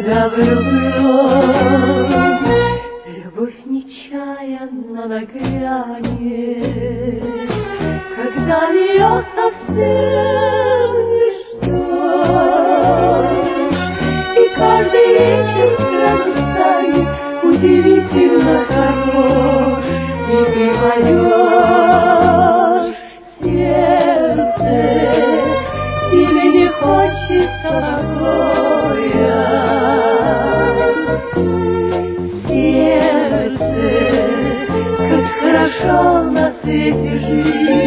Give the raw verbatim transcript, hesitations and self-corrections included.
когда влюблен, любовь нечаянно нагрянет, когда ее совсем не ждешь, и каждый вечер сразу станет удивительно хорош, и ты поймешь, сердце, тебе не хочется покоя. Сердце, как хорошо на свете жить.